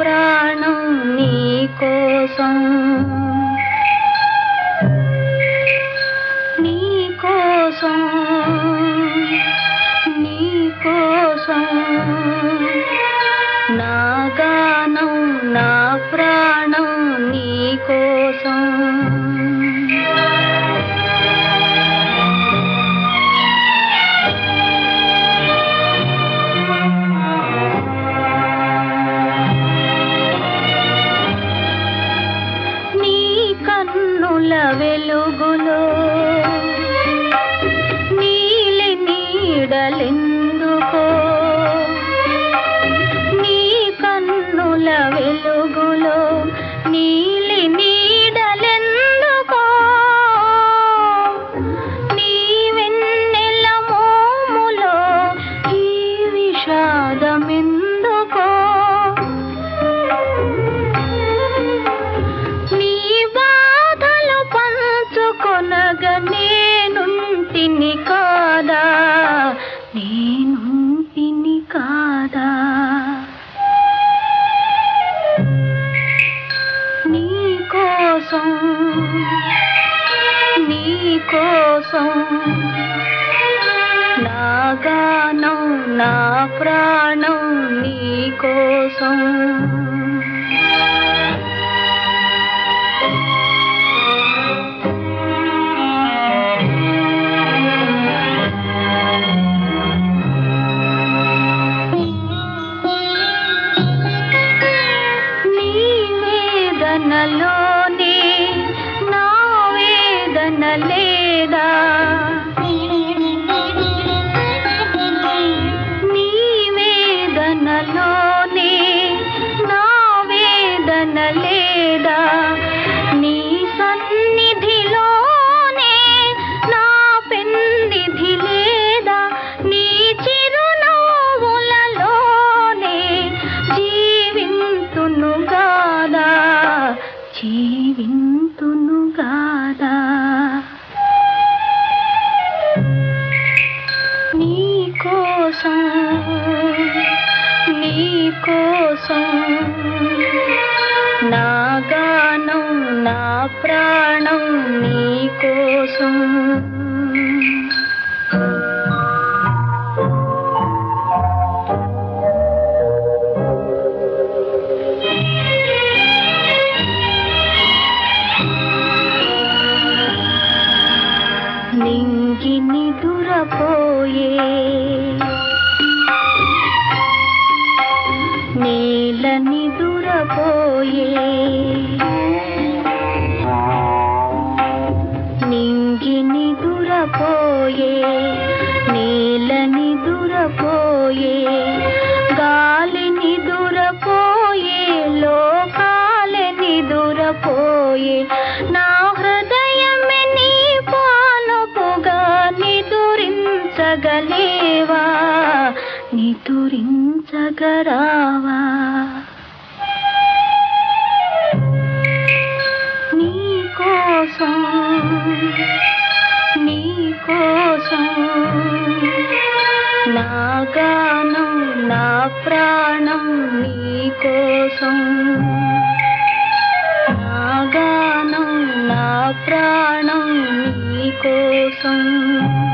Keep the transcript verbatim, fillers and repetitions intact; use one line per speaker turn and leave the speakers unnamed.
ప్రాణం నీ కోసం నీ కోసం నీ కోసం నా గానం నా ప్రాణం నీ కోసం కన్నుల వెలుగులో నీలి నీడలెందుకో నీ కన్నుల వెలుగులో నీలి నీడలెందుకో నీ వెన్నెల మోములో ఈ విషాదమెందుకో కొనగ నేనుంటిని కాదా నేనుంటిని కాదా నీ కోసం నీ కోసం నా గానం నా ప్రాణం నీ కోసం వేదనలోనే నా వేదన లేదా నీ వేదనలోనే నా వేదన లేదా నీ సన్నిధిలోనే నా పెన్నిధి లేదా నీ చిరునవ్వులలోనే జీవింతును గాదా జీవింతును గాదా నీ కోసం నీ కోసం నా గానం నా ప్రాణం నీ కోసం నింగి నిదురపోయే నేల నిదురపోయే నింగి నిదురపోయే నేల నిదురపోయే గాలి నిదురపోయే లోకాల నిదురపోయే నా హృదయమే నీ పానుపుగా నిదురించగలేవా నిదురించగరావా నీ కోసం నీ కోసం నా గానం నా ప్రాణం నీ కోసం నా గానం నా ప్రాణం నీ కోసం